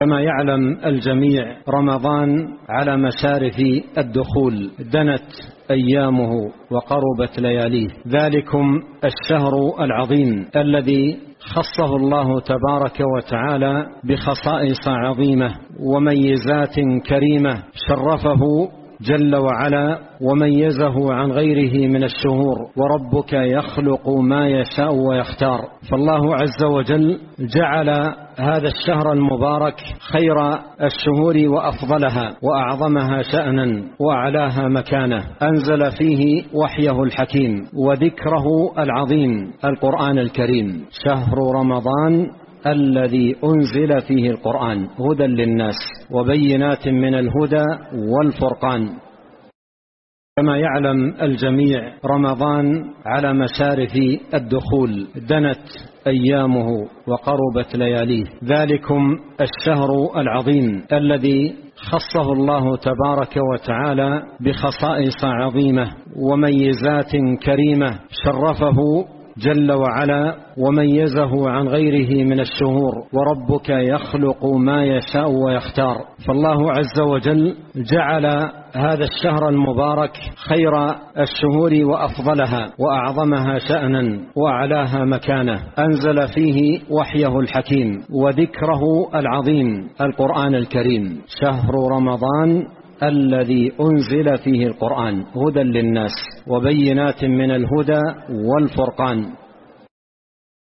كما يعلم الجميع رمضان على مشارف الدخول، دنت أيامه وقربت لياليه. ذلكم الشهر العظيم الذي خصه الله تبارك وتعالى بخصائص عظيمة وميزات كريمة، شرفه جل وعلا وميزه عن غيره من الشهور، وربك يخلق ما يشاء ويختار. فالله عز وجل جعل هذا الشهر المبارك خير الشهور وأفضلها وأعظمها شأنا وأعلاها مكانة، أنزل فيه وحيه الحكيم وذكره العظيم القرآن الكريم. شهر رمضان الذي أنزل فيه القرآن هدى للناس وبينات من الهدى والفرقان. كما يعلم الجميع رمضان على مشارف الدخول، دنت أيامه وقربت لياليه. ذلكم الشهر العظيم الذي خصه الله تبارك وتعالى بخصائص عظيمة وميزات كريمة، شرفه جل وعلا وميزه عن غيره من الشهور، وربك يخلق ما يشاء ويختار. فالله عز وجل جعل هذا الشهر المبارك خير الشهور وأفضلها وأعظمها شأنا وأعلاها مكانة، أنزل فيه وحيه الحكيم وذكره العظيم القرآن الكريم. شهر رمضان الذي أنزل فيه القرآن هدى للناس وبينات من الهدى والفرقان.